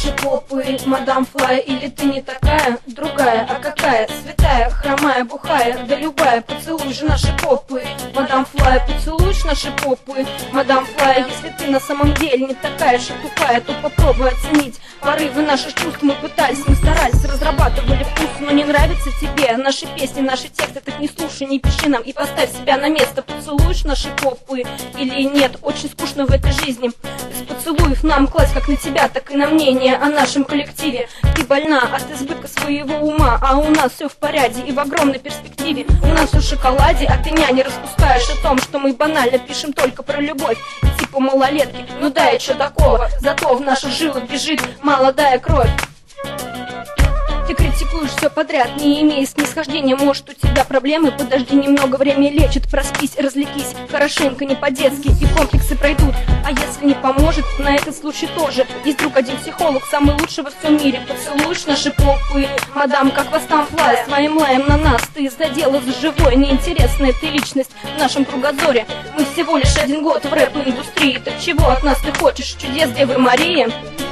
наши попы, мадам Флай, или ты не такая, другая, а какая, святая, хромая, бухая, да любая, поцелуй же наши попы, мадам Флай, поцелуешь наши попы, мадам Флай, если ты на самом деле не такая же тупая, то попробуй оценить порывы наших чувств. Мы пытались, мы старались, разрабатывали вкус, но не нравится тебе наши песни, наши тексты, так не слушай, не пиши нам и поставь себя на место. Поцелуешь наши попы или нет? Очень скучно в этой жизни без поцелуев нам класть как на тебя, так и на мнение о нашем коллективе. Ты больна от избытка своего ума, а у нас все в порядке и в огромной перспективе. У нас все в шоколаде, а ты няня распускаешь о том, что мы банально пишем только про любовь и типа малолетки. Ну да, и что такого, зато в наших жилах бежит молодая кровь. Ты критикуешь все подряд, не имея снисхождения. Может, у тебя проблемы, подожди немного, время лечит. Проспись, развлекись, хорошенько, не по-детски, и комплексы пройдут. А если не поможет, на этот случай тоже есть друг один психолог, самый лучший во всем мире. Поцелуешь наши попы, мадам, как вас там Флай, своим лаем на нас ты задела за живое. Неинтересная ты личность в нашем кругозоре. Мы всего лишь 1 год в рэп-индустрии. Так чего от нас ты хочешь, чудес Девы Марии?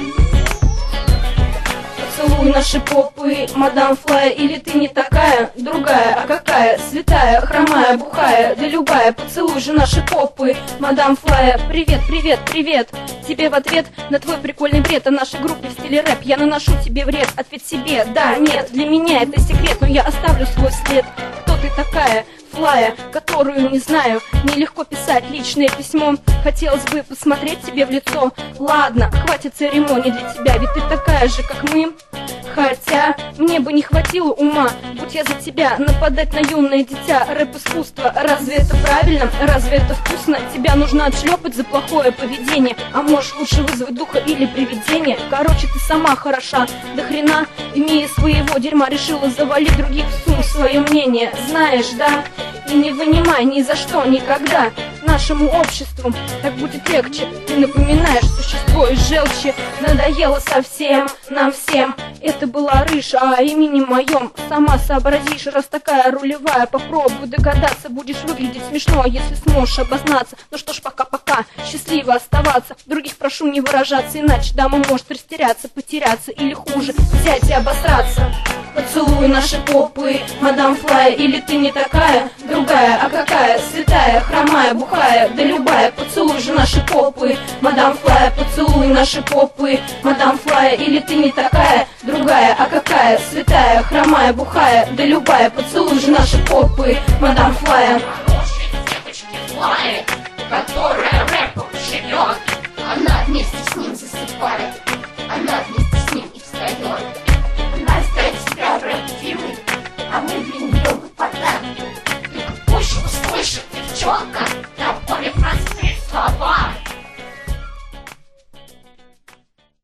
Поцелуй наши попы, мадам Флай, или ты не такая, другая, а какая, святая, хромая, бухая, да любая, поцелуй же наши попы, мадам Флай. Привет, привет, привет, тебе в ответ на твой прикольный бред о нашей группе в стиле рэп. Я наношу тебе вред, ответь себе, да, нет, для меня это секрет, но я оставлю свой след. Кто ты такая, Флая, которую не знаю, нелегко писать личное письмо. Хотелось бы посмотреть тебе в лицо. Ладно, хватит церемоний для тебя, ведь ты такая же, как мы. Хотя мне бы не хватило ума, будь я за тебя, нападать на юное дитя. Рэп-искусство, разве это правильно? Разве это вкусно? Тебя нужно отшлепать за плохое поведение. А можешь лучше вызвать духа или привидение. Короче, ты сама хороша, до хрена, имея своего дерьма, решила завалить других в сумму свое мнение. Знаешь, да? И не вынимай ни за что, никогда нашему обществу так будет легче. Ты напоминаешь существо из желчи. Надоело совсем нам всем. Это была Рыж, а о имени моем сама сообразишь. Раз такая рулевая, попробуй догадаться. Будешь выглядеть смешно, если сможешь обознаться. Ну что ж, пока-пока, счастливо оставаться. Других прошу не выражаться, иначе дама может растеряться, потеряться или хуже, взять и обосраться. Поцелуй наши попы, мадам Флай, или ты не такая, другая, а какая, святая, хромая, бухая, да любая, поцелуй же наши попы, мадам Флай, поцелуй наши попы, мадам Флай, или ты не такая, другая, а какая, святая, хромая, бухая, да любая, поцелуй же наши попы, мадам Флай. Девочки Флай, которая рэпом живет, она вместе с ним засыпает, она вместе с ним и встает. Она стоит себя рэп-фирмой, а мы для нее выпадаем. Только пусть услышит девчонка на поле простые слова.